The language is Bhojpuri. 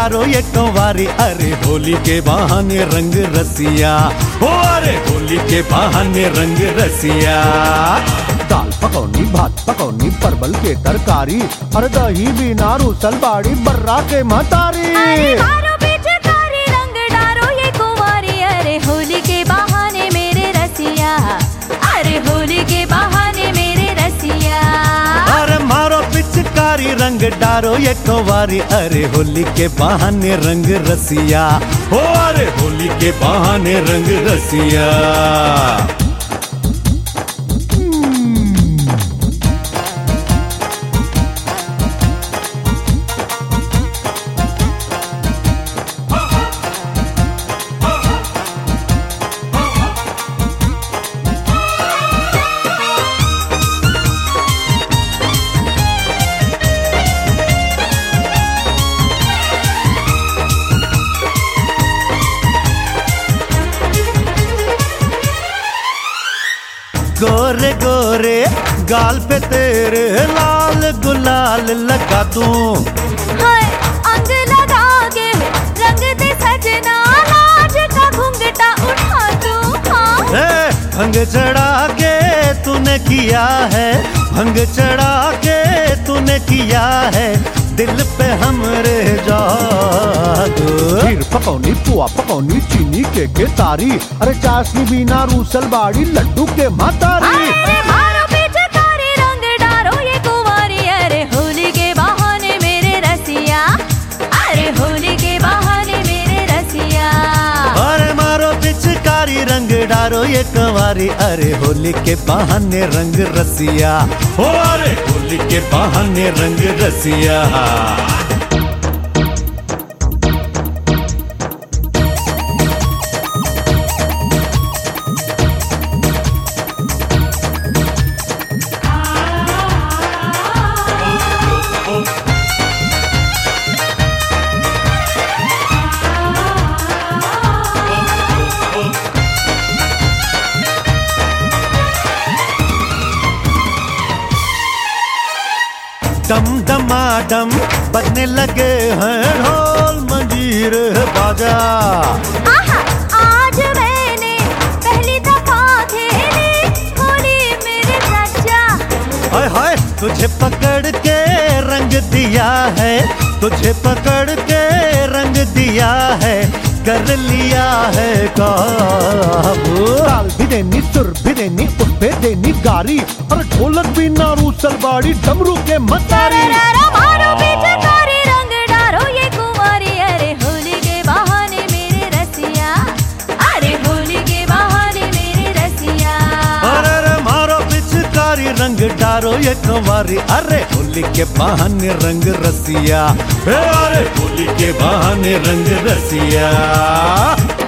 डारो ये कंवारी, अरे होली के बहाने रंग रसिया, ओ अरे होली के बहाने रंग रसिया। दाल पकौनी, भात पकौनी, परवल के तरकारी, अरे दही बिना रूसल बाड़ी बर्रा के महतारी। मारो पिचकारी रंग डारो ये कुंवारी, अरे होली के बहाने मेरे रसिया, अरे होली के बहाने मेरे रसिया। अरे मारो पिचकारी रंग डारो ये कंवारी, अरे होली के बहाने रंग रसिया, ओ अरे होली के बहाने रंग रसिया। गोरे गोरे गाल पे तेरे लाल गुलाल लगा दूं, हाय अंग लगा के रंग दे सजना, लाज का घूंघटा उठा दूं। हाँ भंग चढ़ा के तूने किया है, भंग चढ़ा के तूने किया है, दिल पे हमरे जादू। खीर पकौनी, पुआ पकौनी, चीनी के तारी, अरे चाशनी बिना रूसल बाड़ी लड्डू के महतारी। अरे मारो पिचकारी रंग डारो ये कुंवारी, अरे होली के बहाने मेरे रसिया, अरे होली के बहाने मेरे रसिया। अरे मारो पिचकारी रंग डारो ये कंवारी, अरे होली के बहाने रंग रसिया, ओ अरे होली के बहाने रंग रसिया। डम डमाडम बजने लगे हैं ढोल मंजीर बाजा। आहा, आज मैंने पहली दफा खेली होली मेरे चाचा। हाय हाय तुझे पकड़ के रंग दिया है, तुझे पकड़ के रंग दिया है, कर लिया है काबू। ताल भी देनी, सुर भी देनी, उस पे देनी गारी, और ढोलक बिना रूसल बाड़ी डमरू के महतारी। मारो पिचकारी रंग डारो ये कुंवारी, अरे होली के बहाने मेरे रसिया, अरे होली के बहाने मेरे रसिया। अरे मारो पिचकारी रंग डारो ये कंवारी, अरे होली के बहाने रंग रसिया, अरे होली के बहाने रंग रसिया।